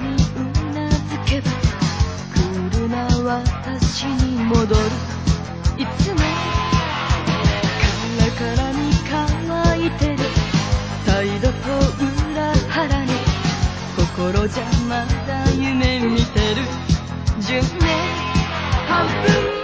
うなずけばクールな私に戻る。いつもカラカラに乾いてる態度と裏腹に心じゃまだ夢見てる。10年半分